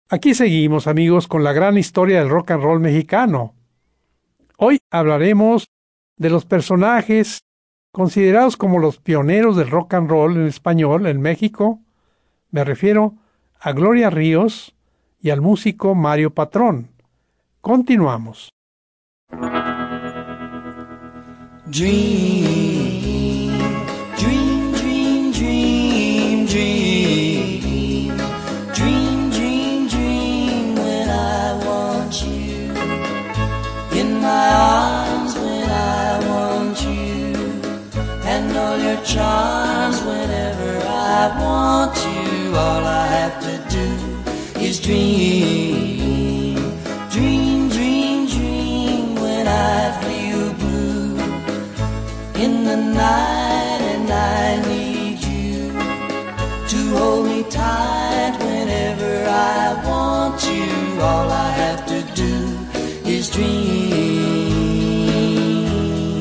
Aquí seguimos, amigos, con la gran historia del rock and roll mexicano. Hoy hablaremos de los personajes considerados como los pioneros del rock and roll en español en México. Me refiero a Gloria Ríos y al músico Mario Patrón. Continuamos. Dream, dream, dream, dream, dream. Dream, dream, dream when I want you. In my arms when I want you. And all your charms whenever I want you. All I have to do is dream. Dream, dream, dream when I feel blue in the night and I need you to hold me tight whenever I want you. All I have to do is dream.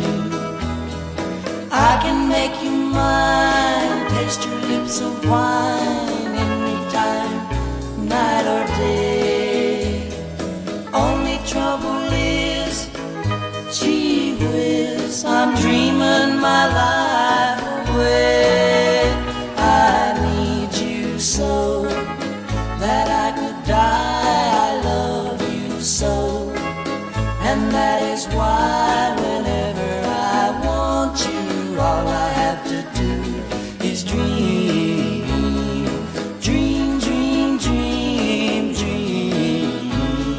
I can make you mine, taste your lips of wine anytime, night or day. Only trouble is, gee whiz, I'm dreaming my life away. I need you so that I could die. I love you so, and that is why whenever I want you, all I have to do is dream. Dream, dream, dream, dream.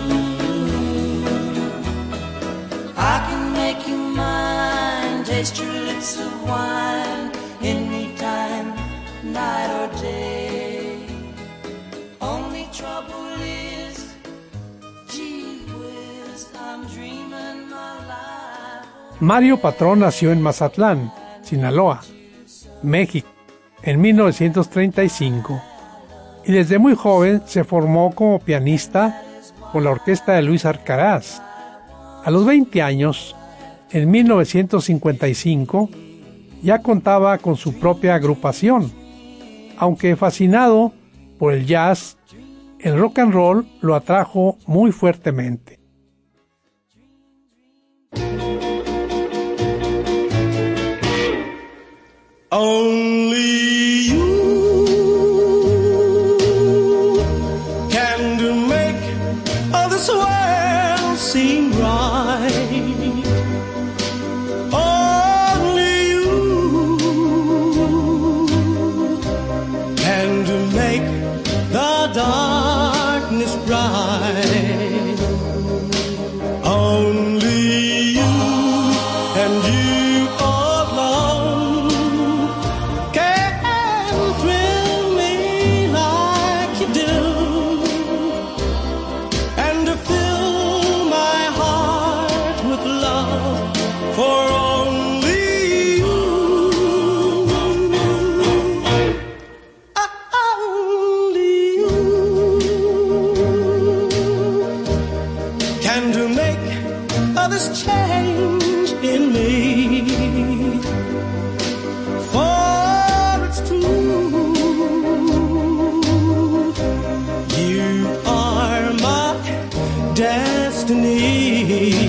I can make you mine, taste your lips of wine anytime, night or day. Only trouble is, gee whiz, I'm dreaming my life. Mario Patrón nació en Mazatlán, Sinaloa, México, en 1935, y desde muy joven se formó como pianista con la orquesta de Luis Arcaraz. A los 20 años, en 1955, ya contaba con su propia agrupación. Aunque fascinado por el jazz, el rock and roll lo atrajo muy fuertemente. Only you can make all this world seem right. Only you can make the darkness bright. Only you and you alone can thrill me like you do, and fill my heart with love for only you. Only you can make this change in me. For it's true, you are my destiny.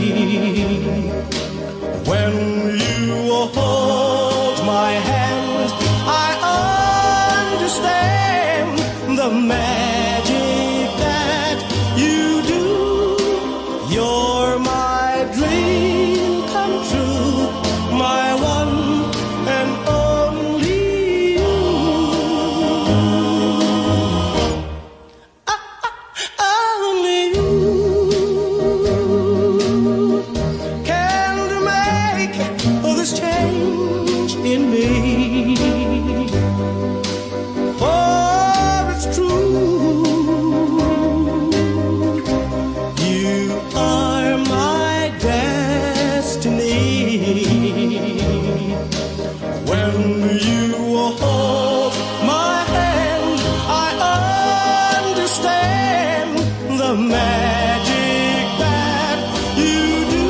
When you hold my hand, I understand the magic that you do. You're my dream come true, my one and only you. Only you can make this change in me. For it's true, you are my destiny. When you hold my hand, I understand the magic that you do.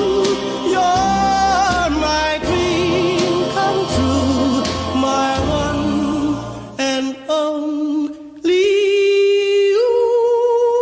You're my dream come true, my one and only you.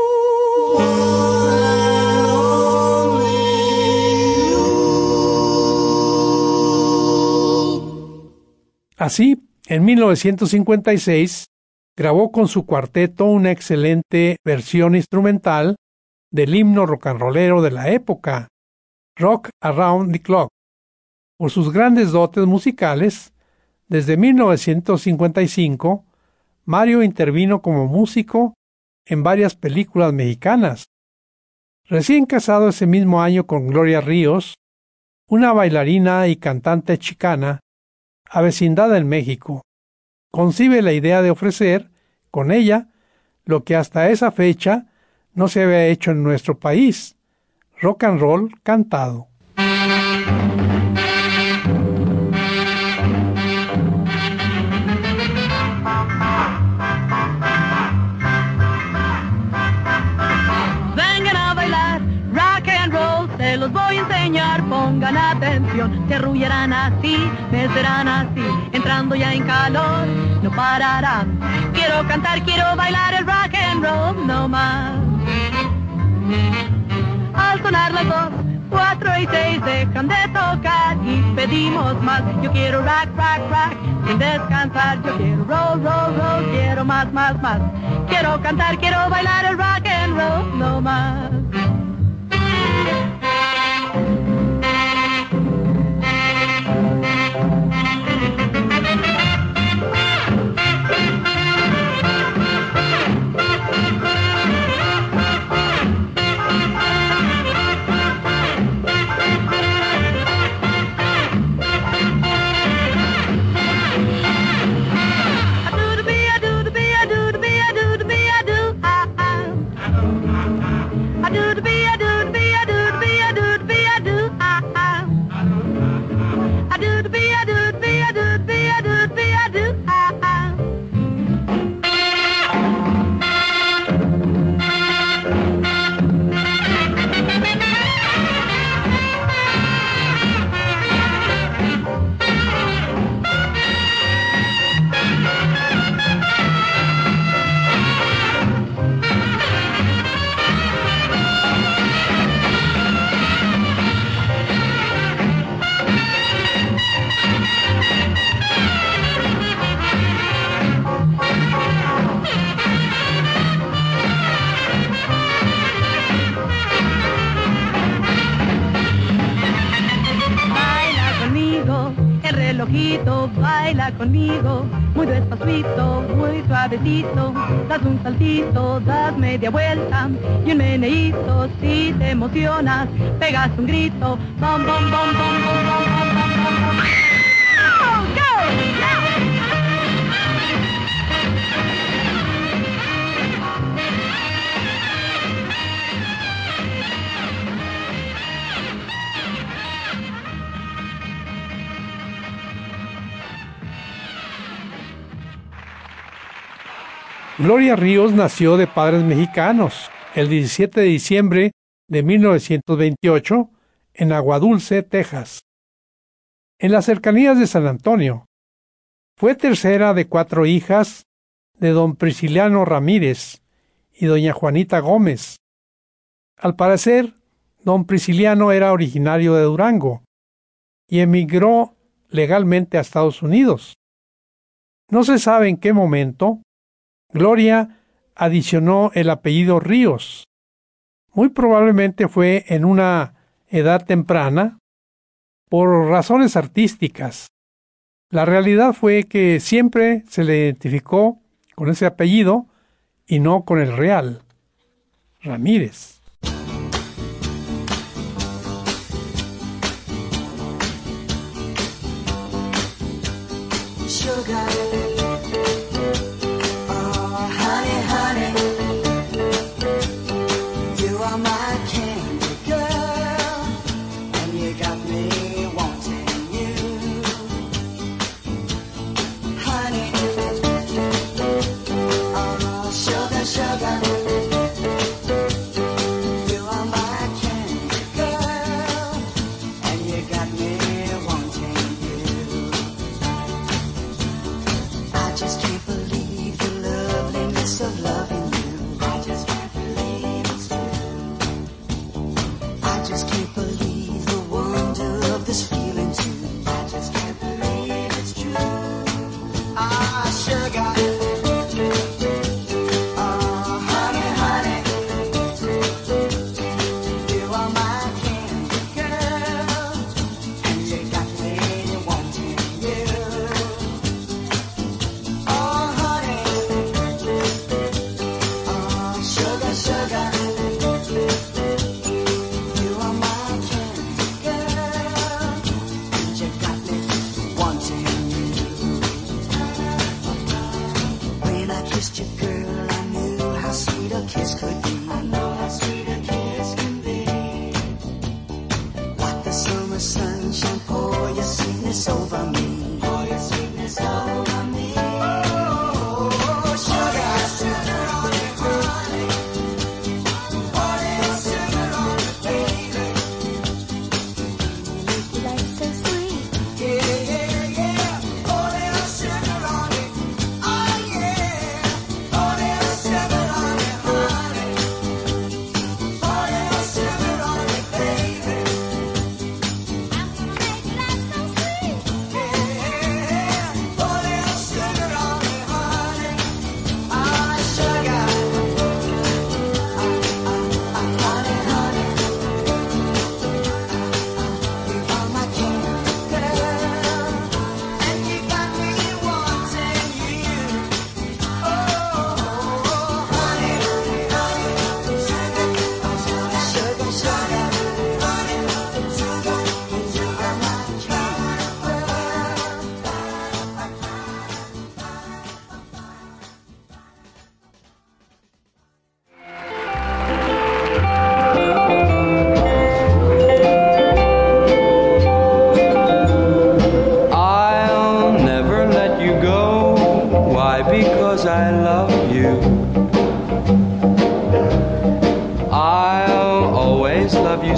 Así, en 1956, grabó con su cuarteto una excelente versión instrumental del himno rock and rollero de la época, Rock Around the Clock. Por sus grandes dotes musicales, desde 1955, Mario intervino como músico en varias películas mexicanas. Recién casado ese mismo año con Gloria Ríos, una bailarina y cantante chicana, avecindada en México, concibe la idea de ofrecer, con ella, lo que hasta esa fecha no se había hecho en nuestro país, rock and roll cantado. Vengan a bailar rock and roll, se los voy a enseñar, pongan atención, se arrullarán así, me serán así, entrando ya en calor, no pararán. Quiero cantar, quiero bailar el rock and roll, no más. Al sonar las 2, 4 y 6 dejan de tocar y pedimos más. Yo quiero rock, rock, rock, sin descansar. Yo quiero roll, roll, roll, quiero más, más, más. Quiero cantar, quiero bailar el rock and roll, no más. Baila conmigo, muy despacito, muy suavecito. Das un saltito, das media vuelta y un meneíto. Si te emocionas, pegas un grito. Bom, bom, bom, bom, bom, bom, bom, bom, bom. Go, yeah. Gloria Ríos nació de padres mexicanos el 17 de diciembre de 1928 en Aguadulce, Texas, en las cercanías de San Antonio. Fue tercera de 4 hijas de don Prisciliano Ramírez y doña Juanita Gómez. Al parecer, don Prisciliano era originario de Durango y emigró legalmente a Estados Unidos. No se sabe en qué momento Gloria adicionó el apellido Ríos. Muy probablemente fue en una edad temprana, por razones artísticas. La realidad fue que siempre se le identificó con ese apellido y no con el real, Ramírez. Sugar. Oh, honey, honey, you are my candy girl, and you got me wanting you. Honey, oh, sugar, sugar,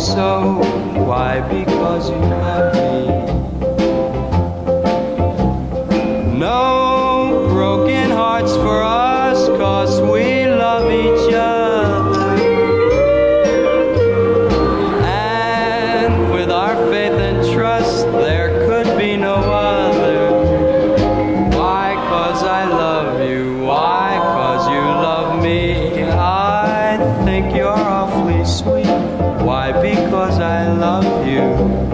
so. Why? Because you love me. No broken hearts for us, 'cause we love each other. And with our faith and trust, there could be no other. Why? 'Cause I love you. Why? 'Cause you love me. I think you're awfully sweet. Why? Because I love you.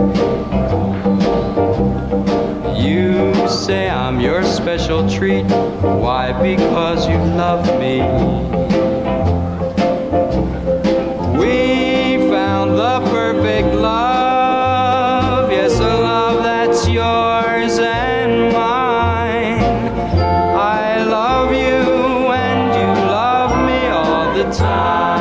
You say I'm your special treat. Why? Because you love me. We found the perfect love. Yes, a love that's yours and mine. I love you and you love me all the time.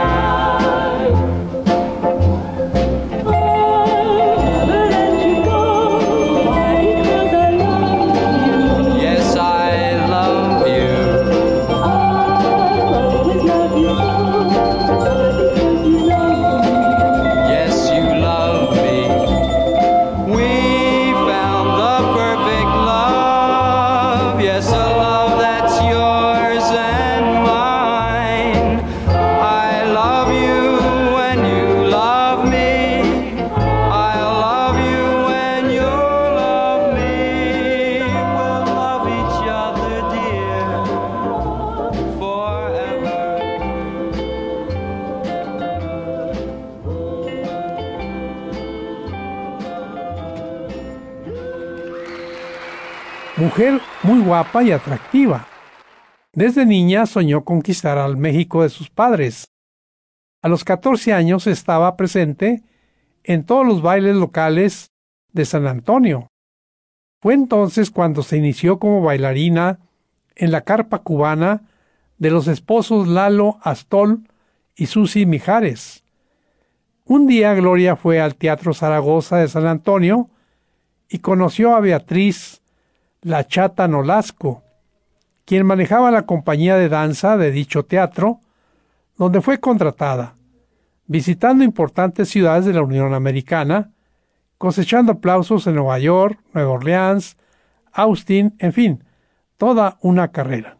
Mujer muy guapa y atractiva. Desde niña soñó conquistar al México de sus padres. A los 14 años estaba presente en todos los bailes locales de San Antonio. Fue entonces cuando se inició como bailarina en la carpa cubana de los esposos Lalo Astol y Susi Mijares. Un día Gloria fue al Teatro Zaragoza de San Antonio y conoció a Beatriz La Chata Nolasco, quien manejaba la compañía de danza de dicho teatro, donde fue contratada, visitando importantes ciudades de la Unión Americana, cosechando aplausos en Nueva York, Nueva Orleans, Austin, en fin, toda una carrera.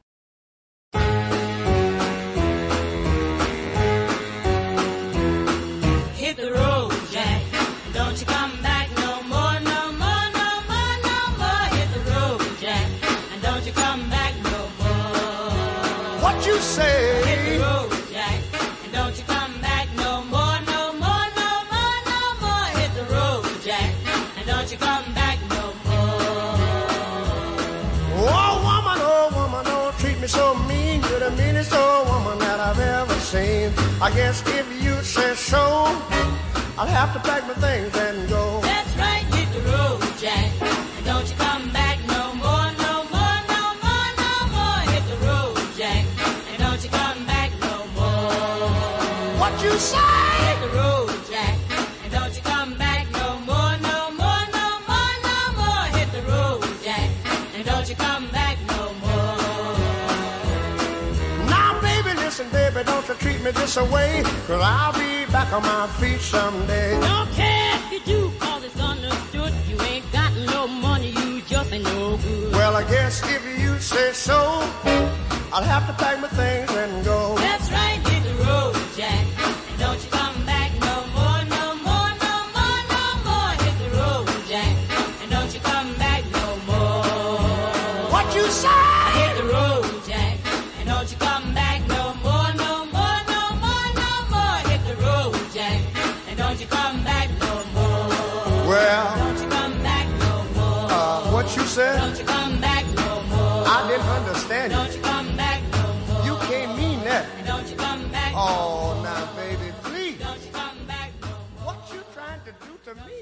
I guess if you say so, I'll have to pack my things and go. That's right, hit the road, Jack. And don't you come back no more, no more, no more, no more. Hit the road, Jack. And don't you come back no more. What you say? Hit the road, Jack. And don't you come back no more, no more, no more, no more. Hit the road, Jack. And don't you come back no more. Now, baby, listen, baby, don't you treat me this away, 'cause I'll be back on my feet someday. Don't care if you do, 'cause it's understood. You ain't got no money, you just ain't no good. Well, I guess if you say so, I'll have to pack my things and go. That's right, hit the road, Jack. And don't you come back no more, no more, no more, no more. Hit the road, Jack. And don't you come back no more. What you say? Hit the road, Jack. And don't you come back no more, no more, no more, no more. Hit the road, Jack. And don't you come back no more. Well, don't you come back no more. What you said? Don't you come back no more. I didn't understand Don't you come back no more. You can't mean that. And don't you come back no Oh, more. now, baby, please. Don't you come back no more. What you trying to do to me?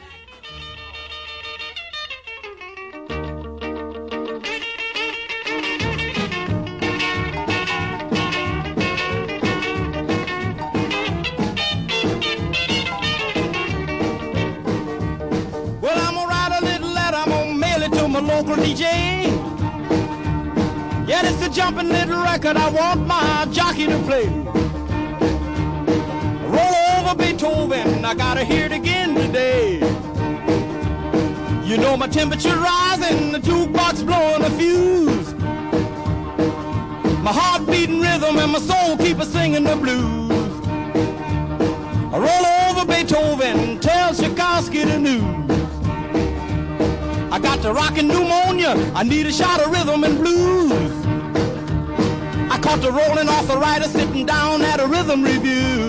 Well, I'm gonna write a little letter, I'm gonna mail it to my local DJ. Yeah, it's a jumping little record I want my jockey to play. Roll over over Beethoven, I gotta hear it again today. You know my temperature rising, the jukebox blowing a fuse. My heart beating rhythm and my soul keep a singing the blues. I roll over Beethoven, tell Tchaikovsky the news. I got the rockin' pneumonia, I need a shot of rhythm and blues. I caught the rolling arthritis sitting down at a rhythm review.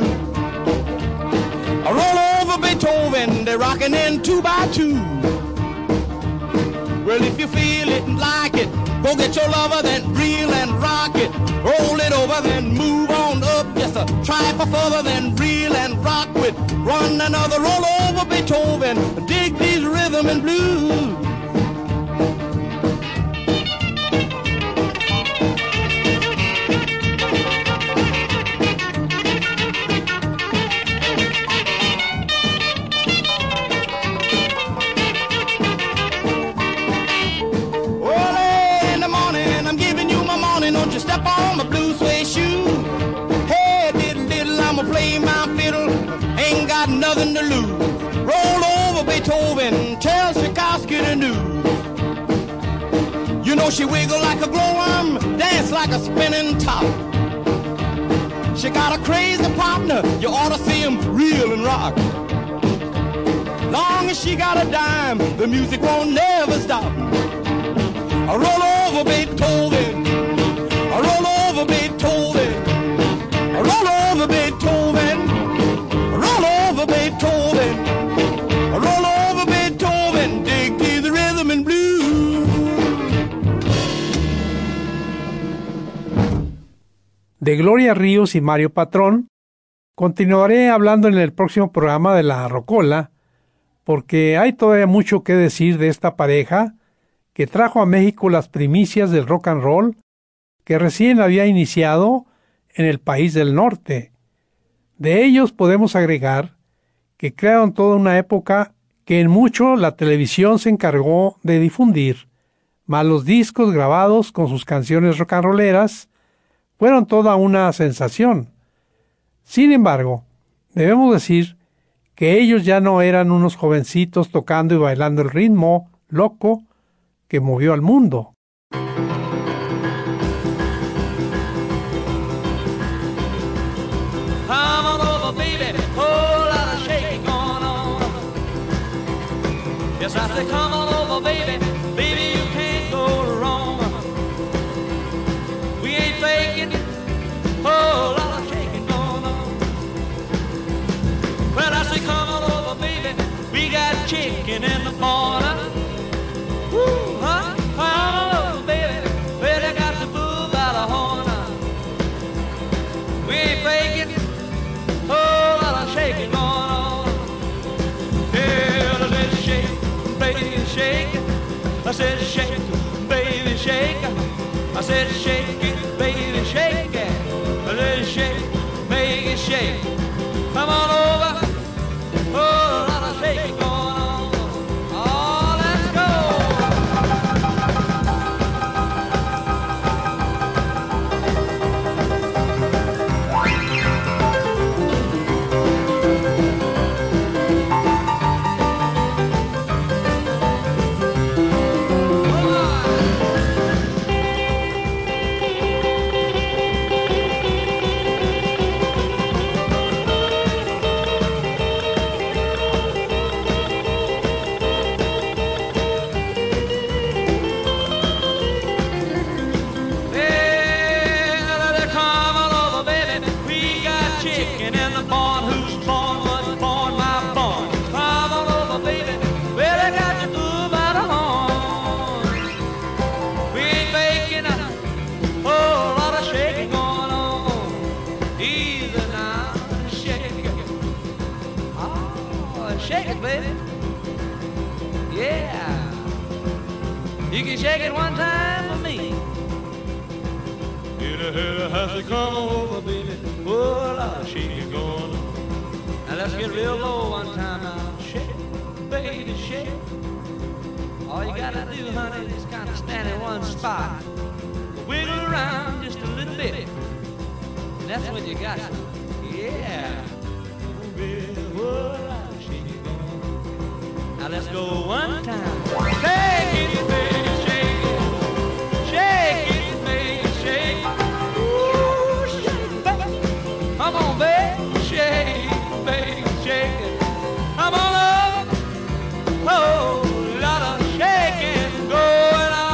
I roll over Beethoven, they're rocking in 2 by 2. Well, if you feel it and like it, go get your lover, then reel and rock it. Roll it over, then move on up. Yes, sir. Try for further, then reel and rock with. Run another roll over Beethoven. Dig these rhythm and blues. Step on my blue suede shoe. Hey, diddle diddle, I'ma play my fiddle. Ain't got nothing to lose. Roll over Beethoven, tell Tchaikovsky the news. You know she wiggle like a glowworm, dance like a spinning top. She got a crazy partner, you ought to see him reel and rock. Long as she got a dime, the music won't never stop. I roll over Beethoven, I roll over Beethoven, I roll over Beethoven, I roll over Beethoven, I roll over Beethoven, dig to the rhythm and blues. De Gloria Ríos y Mario Patrón, continuaré hablando en el próximo programa de La Rocola, porque hay todavía mucho que decir de esta pareja que trajo a México las primicias del rock and roll que recién había iniciado en el país del norte. De ellos podemos agregar que crearon toda una época que en mucho la televisión se encargó de difundir, más los discos grabados con sus canciones rock and rolleras fueron toda una sensación. Sin embargo, debemos decir que ellos ya no eran unos jovencitos tocando y bailando el ritmo loco que movió al mundo. Come on over, baby, whole lot of shaking going on. Yes, I say come on over, baby, baby, you can't go wrong. We ain't faking, whole lot of shaking going on. Well, I say come on over, baby, we got chicken in the corner. Woo, huh? Come on over, baby, well, they got the bull by the horn. We ain't faking, whole lot of shaking going on. Yeah, I said shake, baby, shake. I said shake, baby, shake. I said shake it, baby, shake it. I said shake, baby, shake. Come on over, whole lot of shaking going on. Oh, let's go. Shake it, baby. Yeah. You can shake it one time for me. Hit has to come over, baby. Oh, a lot of shaking going on. Now let's get real low one time now. Shake it, baby, shake it. All you gotta do, honey, is kind of stand in one spot. Wiggle around just a little bit. And that's when you got some. Yeah. baby, oh, shake it on. Now let's go one time. Shake it, baby, shake it. Shake it, baby, shake it. Ooh, shake it, baby. Come on, baby, shake it, baby, shake it. Come on up. Oh, lot of shaking going on.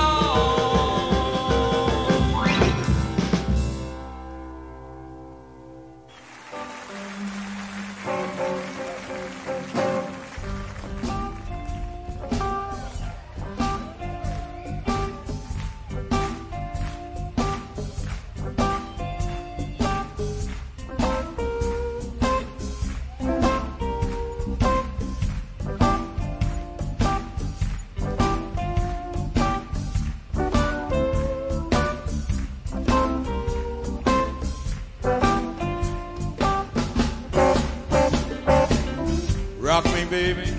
Rock me, baby.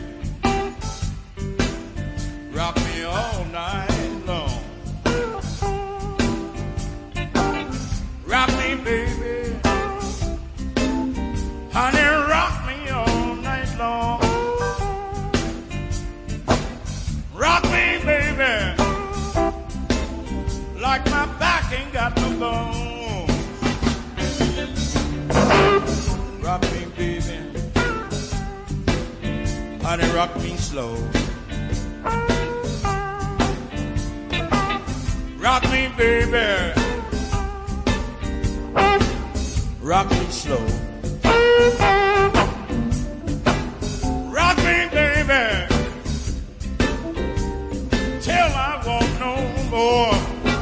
Rock me all night long. Rock me, baby. Honey, rock me all night long. Rock me, baby. Like my back ain't got no bones. Rock me, baby. Honey, rock me slow. Rock me, baby. Rock me slow. Rock me, baby. Till I want no more.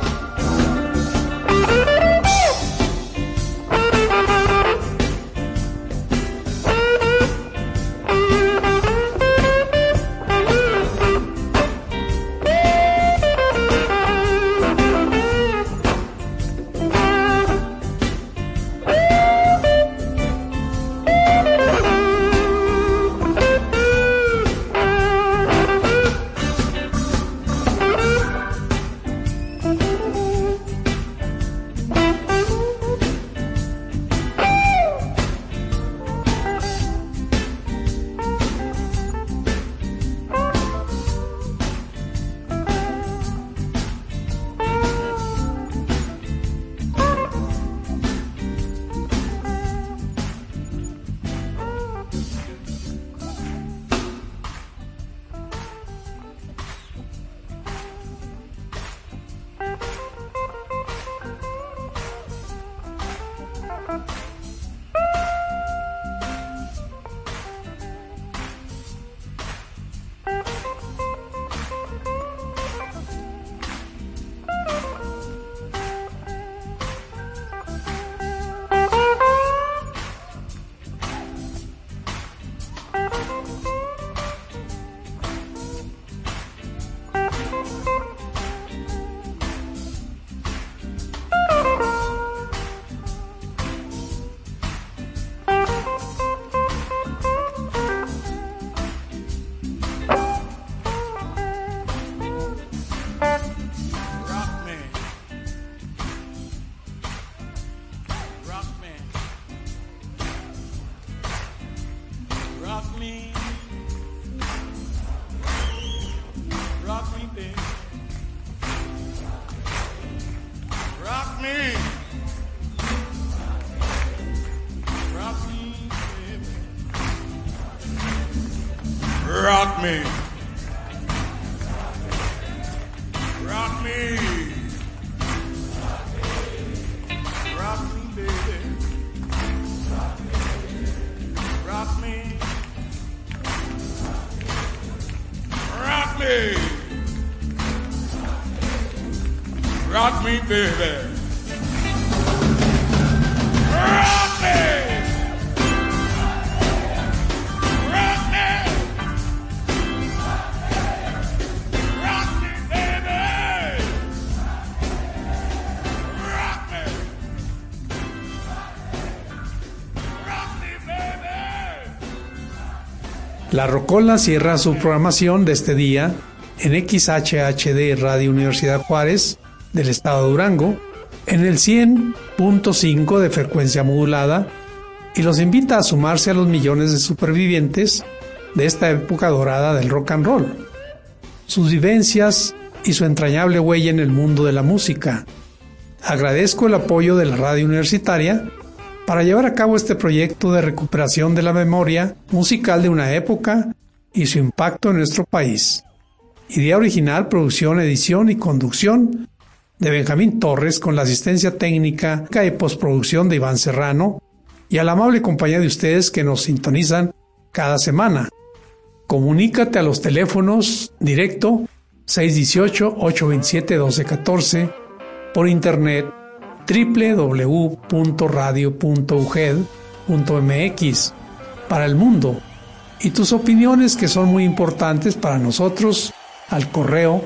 Rock me. Rock me. Rock me, baby. Rock me. Rock me. Rock me, baby. Rock me. La Rocola cierra su programación de este día en XHHD Radio Universidad Juárez del estado de Durango, en el 100.5 de frecuencia modulada y los invita a sumarse a los millones de supervivientes de esta época dorada del rock and roll, sus vivencias y su entrañable huella en el mundo de la música. Agradezco el apoyo de la radio universitaria para llevar a cabo este proyecto de recuperación de la memoria musical de una época y su impacto en nuestro país. Idea original, producción, edición y conducción de Benjamín Torres, con la asistencia técnica y postproducción de Iván Serrano y a la amable compañía de ustedes que nos sintonizan cada semana. Comunícate a los teléfonos directo 618-827-1214, por internet www.radio.uged.mx para el mundo, y tus opiniones, que son muy importantes para nosotros, al correo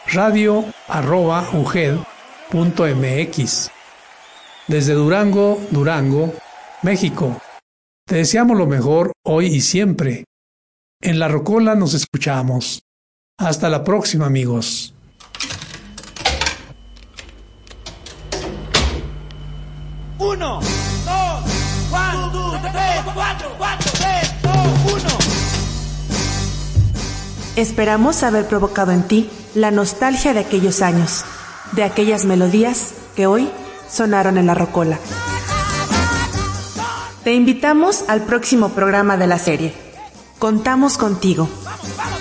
radio@uged.mx. Desde Durango, México, te deseamos lo mejor hoy y siempre. En La Rocola nos escuchamos. Hasta la próxima, amigos. Uno, dos, tres, cuatro, tres, dos, uno. Esperamos haber provocado en ti la nostalgia de aquellos años, de aquellas melodías que hoy sonaron en La Rocola. Te invitamos al próximo programa de la serie. Contamos contigo. Vamos, vamos.